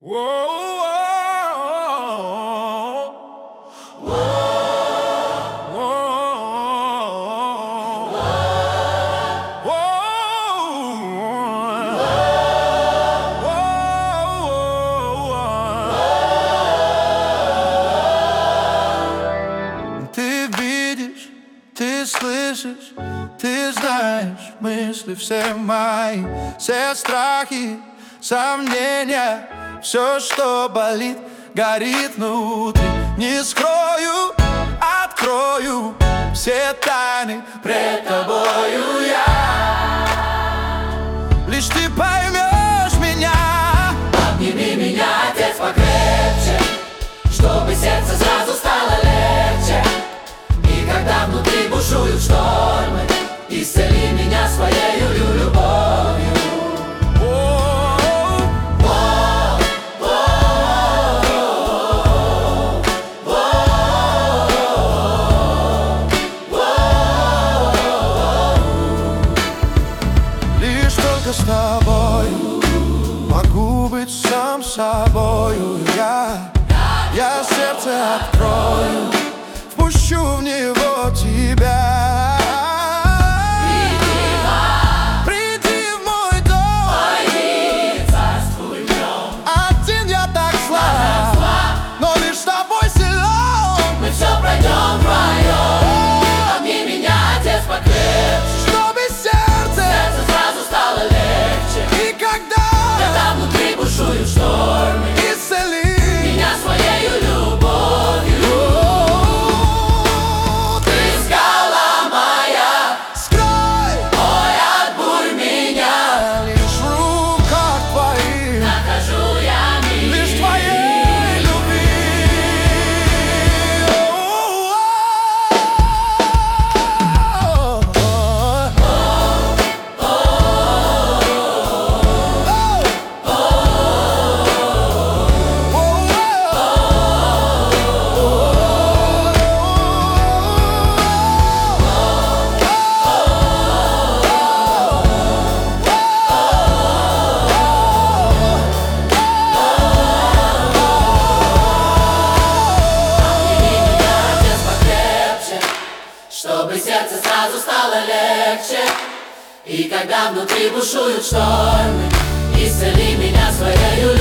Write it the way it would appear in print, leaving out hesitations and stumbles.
Ты видишь, ты слышишь, ты знаешь мысли все мои, все страхи, сомнения, все, что болит, горит внутри. Не скрою, открою все тайны пред тобою я. Лишь ты поймешь меня. Обними меня, Отец, покрепче, чтобы сердце сразу стало легче. И когда внутри бушуют штормы, исцели меня своею любовью. Лишь только с тобою могу быть сам собою. Я сердце открою, впущу в него тебя. Приди в мой дом, Царствуй в нем. один я так слаб, но лишь с тобой силен. Мы все пройдем вдвоем. Обними меня, Отец, покрепче, Чтобы сердце, сердце сразу стало легче. и когда внутри бушуют штормы, исцели меня своею любовью. Ты скала моя, скрой мой от бурь меня. лишь в руках твоих, Нахожу я мир. лишь твоей любви. Отец, покрепче, чтобы сердце сразу стало легче. И когда внутри бушуют штормы, исцели меня своею